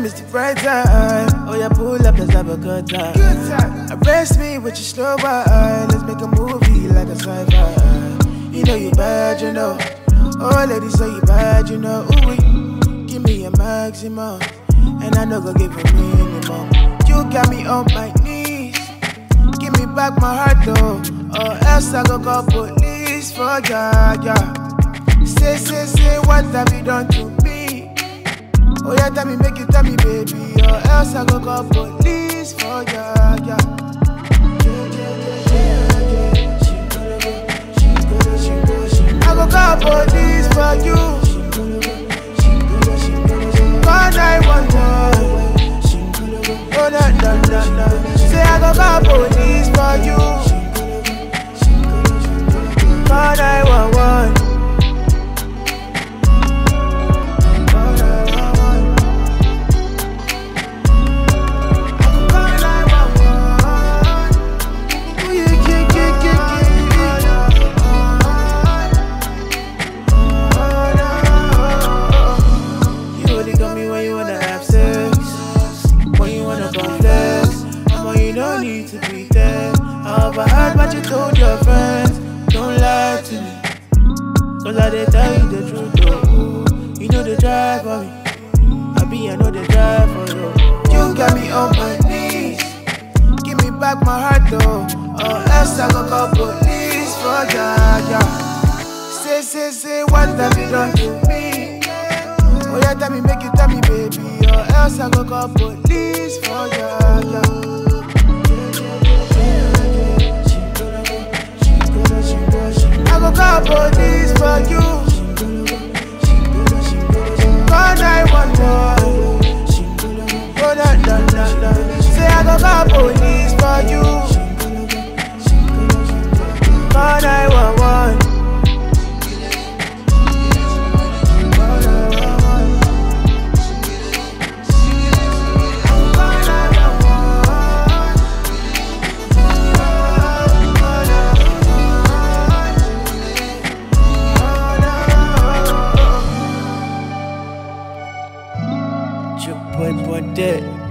name is the bright time. Oh yeah, pull up, let's have a good time. Arrest me with your slow wine. Let's make a movie like a sci-fi. You know you bad, you know. Oh ladies say you bad, you know. Ooh, wee. Give me a maximum, and I know go give you minimum. You got me on my knees. Give me back my heart though, or else I go call police for ya, yeah. Say, what have you done to me? Oh yeah, tell me, make you tell me, baby, or else I go call police for ya, yeah. I go call police for you. Call 911. Oh no. Say I go call police for you. Call 911. But you told your friends, don't lie to me. Cause I did tell you the truth, though. You know the drive for me. I know the drive for you. You got me on my knees. Give me back my heart, though. Or else I go call police for ya, yeah. Say, what have you done to me? Oh yeah, tell me, make you tell me, baby. Or else I go call police for ya, yeah. I go call police for you. Call 911. Oh no. Say I go call police for you. Call 911. Boy, dead.